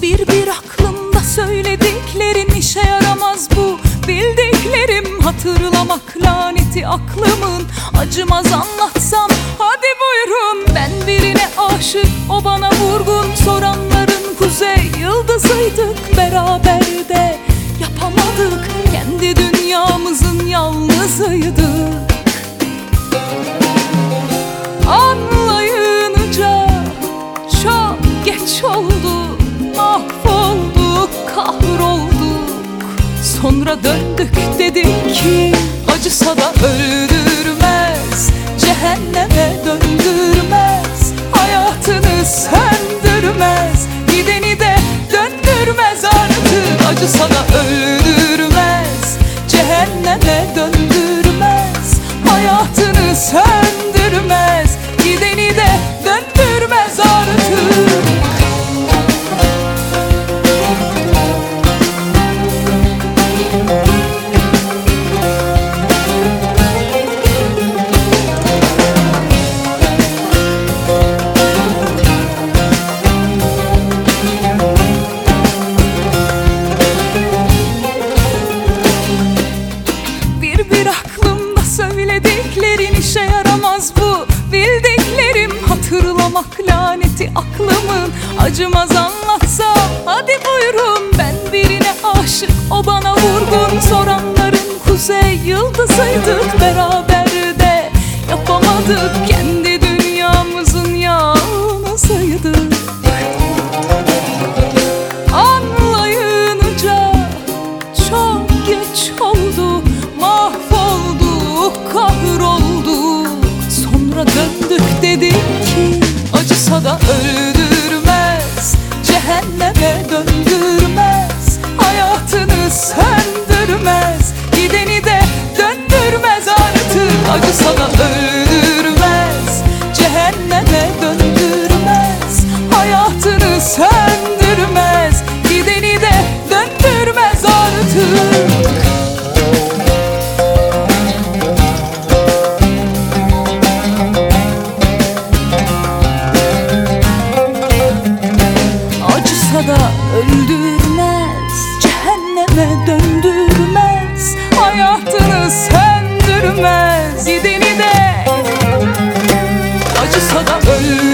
Bir aklımda söylediklerin işe yaramaz bu. Bildiklerim hatırlamak laneti aklımın. Acımaz anlatsam hadi buyurun. Ben birine aşık, o bana vurgun. Soranların kuzey yıldızıydık, beraber de yapamadık. Kendi dünyamızın yalnızıydık. Anlayınca çok geç oldu. Mahvolduk, kahrolduk. Sonra döndük dedik ki acısa da öldürmez, cehenneme döndürmez, hayatını söndürmez, gideni de döndürmez artık. Acısa da öldürmez, cehenneme döndürmez, hayatını söndürmez, gideni de döndürmez artık. Bir aklımda söylediklerin işe yaramaz bu. Bildiklerim hatırlamak laneti aklımın. Acımaz anlatsam hadi buyurun. Ben birine aşık, o bana vurgun. Soranların kuzey yıldızıydık, beraber de yapamadık. Kendi dünyamızın yalnızıydık. Anlayınca çok geç oldu. Mahvolduk, kahrolduk. Sonra döndük dedik ki acısa da öldürmez, cehenneme döndürmez, hayatını söndürmez, gideni de döndürmez artık. Acısa da öldürmez, cehenneme döndürmez, hayatını söndürmez, gideni de döndürmez artık. Da öldürmez, cehenneme döndürmez, hayatını söndürmez, gideni de acısa da öldürmez.